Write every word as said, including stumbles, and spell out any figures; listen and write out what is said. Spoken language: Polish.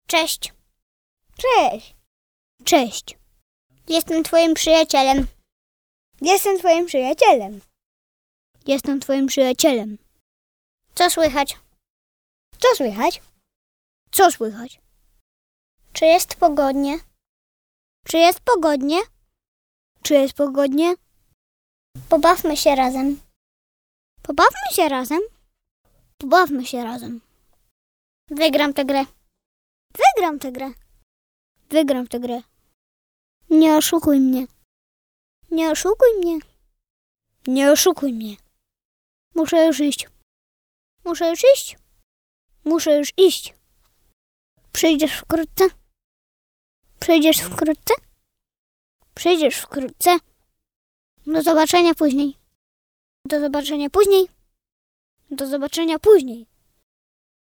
Cześć. Cześć. Cześć. Jestem twoim przyjacielem. Jestem twoim przyjacielem. Jestem twoim przyjacielem. Co słychać? Co słychać? Co słychać? Czy jest pogodnie? Czy jest pogodnie? Czy jest pogodnie? Pobawmy się razem. Pobawmy się razem. Pobawmy się razem. Wygram tę grę. Wygram tę grę. Wygram tę grę. Nie oszukuj mnie. Nie oszukuj mnie. Nie oszukuj mnie. Muszę już iść. Muszę już iść. Muszę już iść. Przyjdziesz wkrótce? Przyjdziesz wkrótce? Przyjdziesz wkrótce? Do zobaczenia później. Do zobaczenia później. Do zobaczenia później.